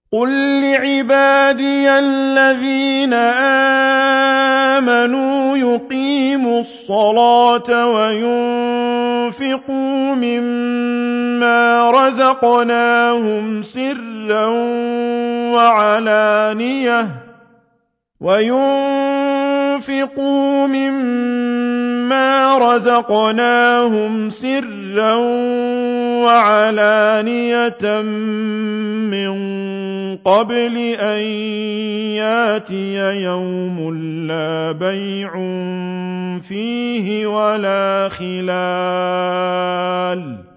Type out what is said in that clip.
قل لعبادي الذين آمنوا يقيموا الصلاة وينفقوا مما رزقناهم سرا وعلانية من قبل أن ياتي يوم لا بيع فيه ولا خلال